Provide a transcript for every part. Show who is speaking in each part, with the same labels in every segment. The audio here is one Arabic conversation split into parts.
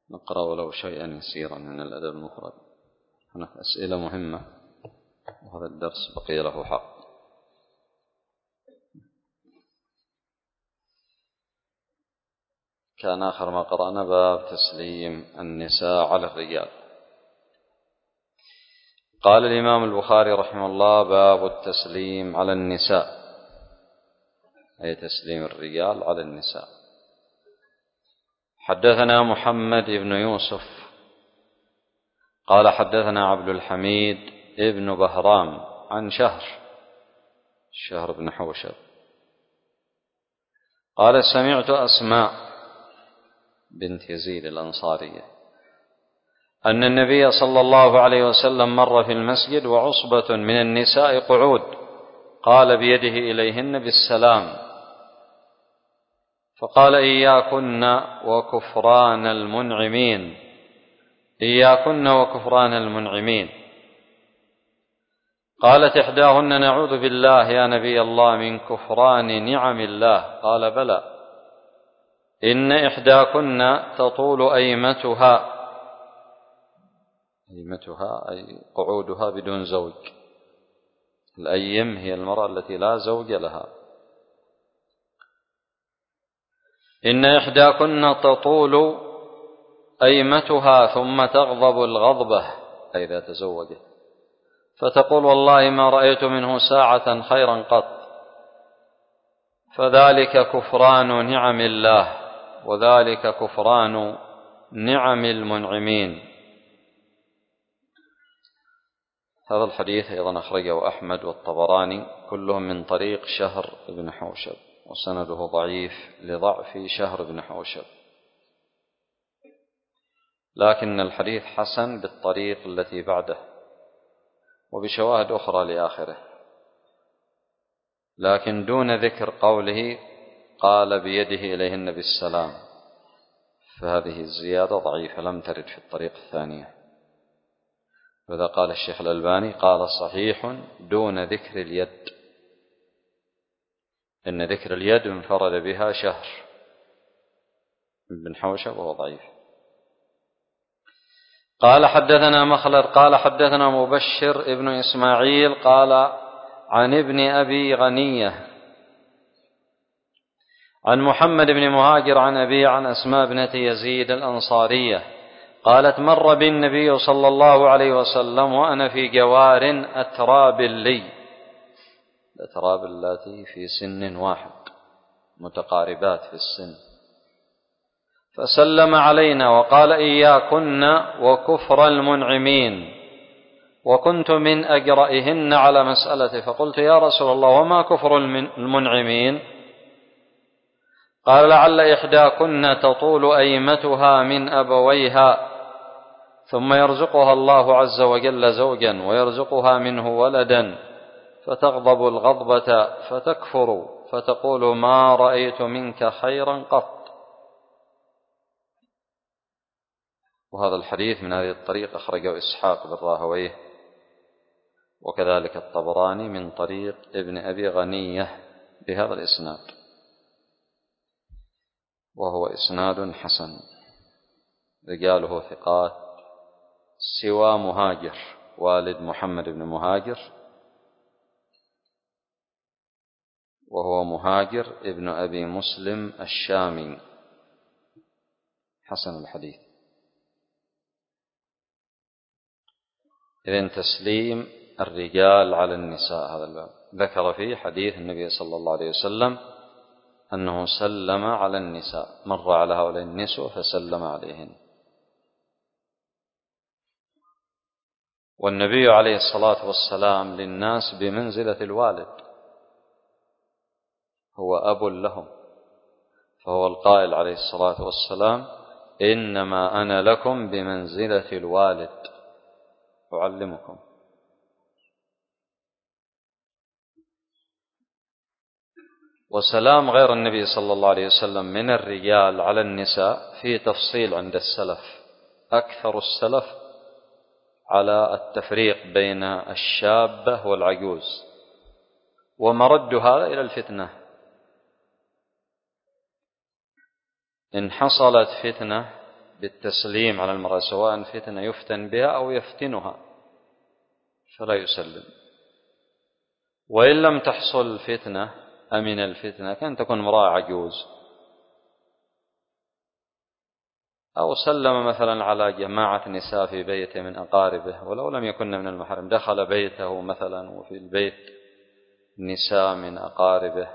Speaker 1: نقرأ ولو شيئا يسيرا من الأدب المفرد. هناك أسئلة مهمة وهذا الدرس بقي له حق. كان آخر ما قرأنا باب تسليم النساء على الرجال. قال الإمام البخاري رحمه الله: باب التسليم على النساء، أي تسليم الرجال على النساء. حدثنا محمد بن يوسف قال حدثنا عبد الحميد ابن بهرام عن شهر بن حوشب قال: سمعت أسماء بنت يزيد الأنصارية أن النبي صلى الله عليه وسلم مر في المسجد وعصبة من النساء قعود، قال بيده إليهن بالسلام، فقال: إياكن وكفران المنعمين، إياكن وكفران المنعمين. قالت إحداهن: نعوذ بالله يا نبي الله من كفران نعم الله. قال: بلى، إن إحداكن تطول أيمتها أي قعودها بدون زوج. الأيم هي المرأة التي لا زوج لها. إن إحداكن تطول أيمتها ثم تغضب الغضبة، أي إذا تزوجت، فتقول: والله ما رأيت منه ساعة خيرا قط، فذلك كفران نعم الله، وذلك كفران نعم المنعمين. هذا الحديث أيضا أخرجه أحمد والطبراني كلهم من طريق شهر بن حوشب، وسنده ضعيف لضعف شهر بن حوشب، لكن الحديث حسن بالطريق التي بعده وبشواهد أخرى لآخره، لكن دون ذكر قوله قال بيده إليهن بالسلام، فهذه الزيادة ضعيفة لم ترد في الطريق الثانية. وإذا قال الشيخ الألباني قال: صحيح دون ذكر اليد، إن ذكر اليد انفرد بها شهر بن حوشب وهو ضعيف. قال حدثنا مخلد قال حدثنا مبشر ابن إسماعيل قال عن ابن أبي غنية عن محمد بن مهاجر عن أبي عن أسماء بنت يزيد الأنصارية قالت: مر بالنبي صلى الله عليه وسلم وأنا في جوار أتراب لي، الأتراب التي في سن واحد متقاربات في السن، فسلم علينا وقال: إياكن وكفر المنعمين، وكنت من أجرئهن على مسألته، فقلت: يا رسول الله وما كفر المنعمين؟ قال: لعل إحداكن تطول أيمتها من أبويها ثم يرزقها الله عز وجل زوجا ويرزقها منه ولدا، فتغضب الغضبة فتكفر فتقول: ما رأيت منك خيرا قط. وهذا الحديث من هذه الطريق أخرجه إسحاق بن راهويه، وكذلك الطبراني من طريق ابن أبي غنية بهذا الإسناد، وهو إسناد حسن، رجاله ثقات سوى مهاجر والد محمد بن مهاجر، وهو مهاجر ابن أبي مسلم الشامي، حسن الحديث. إذن تسليم الرجال على النساء، هذا الباب ذكر فيه حديث النبي صلى الله عليه وسلم أنه سلم على النساء، مر على هؤلاء النسوة فسلم عليهن. والنبي عليه الصلاة والسلام للناس بمنزلة الوالد، هو أب لهم، فهو القائل عليه الصلاة والسلام: إنما أنا لكم بمنزلة الوالد أعلمكم. وسلام غير النبي صلى الله عليه وسلم من الرجال على النساء فيه تفصيل عند السلف، أكثر السلف على التفريق بين الشابة والعجوز، ومرد هذا إلى الفتنة. إن حصلت فتنة بالتسليم على المرأة سواء فتنة يفتن بها أو يفتنها فلا يسلم. وإن لم تحصل فتنة أمن الفتنة كان تكون امرأة عجوز أو سلم مثلا على جماعة نساء في بيته من أقاربه ولو لم يكن من المحرم، دخل بيته مثلا وفي البيت نساء من أقاربه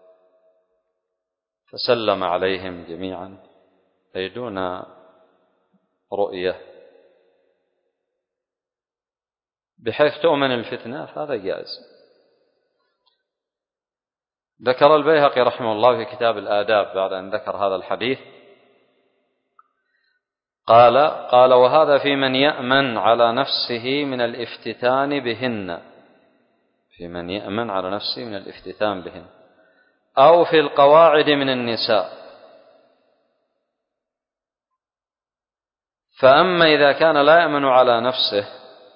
Speaker 1: فسلم عليهم جميعا أي دون رؤية بحيث تؤمن الفتنة فهذا جائز. ذكر البيهقي رحمه الله في كتاب الآداب بعد أن ذكر هذا الحديث قال وهذا في من يأمن على نفسه من الافتتان بهن، في من يأمن على نفسه من الافتتان بهن أو في القواعد من النساء. فأما إذا كان لا يأمن على نفسه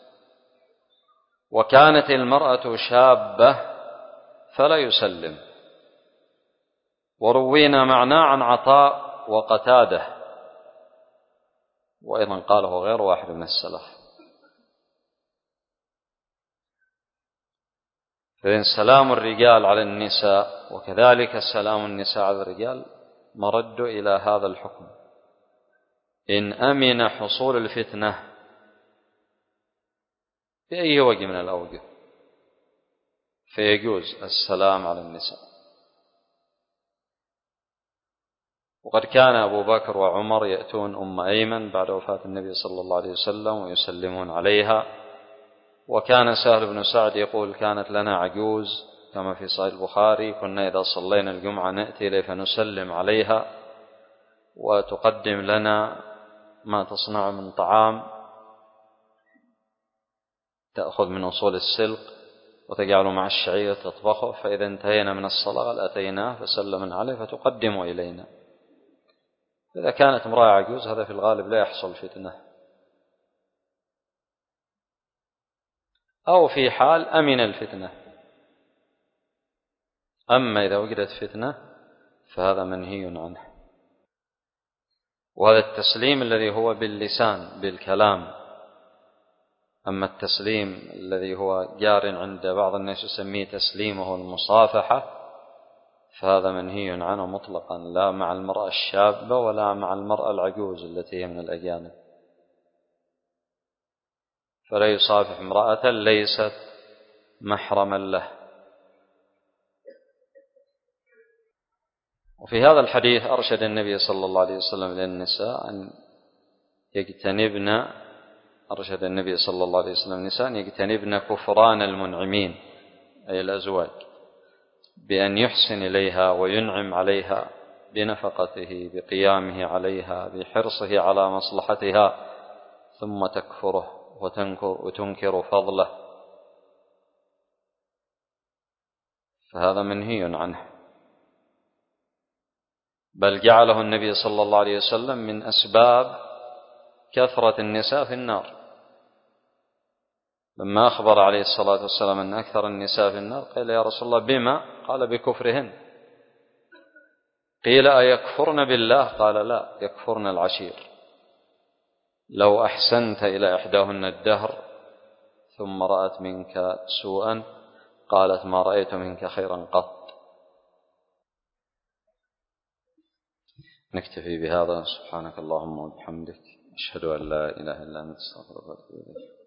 Speaker 1: وكانت المرأة شابة فلا يسلم. وروينا معناه عن عطاء وقتادة وأيضا قاله غير واحد من السلف. فإن سلام الرجال على النساء وكذلك سلام النساء على الرجال مرد إلى هذا الحكم. إن أمن حصول الفتنة بأي وجه من الأوجه فيجوز السلام على النساء. وقد كان أبو بكر وعمر يأتون أم أيمن بعد وفاة النبي صلى الله عليه وسلم ويسلمون عليها. وكان سهل بن سعد يقول كانت لنا عجوز كما في صحيح البخاري كنا إذا صلينا الجمعة نأتي إليه فنسلم عليها وتقدم لنا ما تصنع من طعام، تأخذ من أصول السلق وتجعله مع الشعير تطبخه، فإذا انتهينا من الصلاة أتيناه فسلمنا عليه فتقدم إلينا. إذا كانت امرأة عجوز هذا في الغالب لا يحصل فتنة، أو في حال أمن الفتنة. أما إذا وجدت فتنة فهذا منهي عنه. وهذا التسليم الذي هو باللسان بالكلام. أما التسليم الذي هو جار عند بعض الناس يسميه تسليمه المصافحة فهذا منهي عنه مطلقا، لا مع المرأة الشابة ولا مع المرأة العجوز التي هي من الأجانب. فلا يصافح امرأة ليست محرما له. وفي هذا الحديث أرشد النبي صلى الله عليه وسلم للنساء أن يجتنبن أرشد النبي صلى الله عليه وسلم النساء أن يجتنبن كفران المنعمين أي الأزواج بأن يحسن إليها وينعم عليها بنفقته بقيامه عليها بحرصه على مصلحتها ثم تكفره وتنكر فضله، فهذا منهي عنه. بل جعله النبي صلى الله عليه وسلم من أسباب كثرة النساء في النار. لما أخبر عليه الصلاة والسلام أن أكثر النساء في النار قيل يا رسول الله بما؟ قال بكفرهن. قيل أيكفرن بالله؟ قال لا، يكفرن العشير. لو أحسنت إلى إحداهن الدهر ثم رأت منك سوءا قالت ما رأيت منك خيرا قط. نكتفي بهذا. سبحانك اللهم وبحمدك أشهد أن لا إله إلا أنت أستغفرك وأتوب إليك.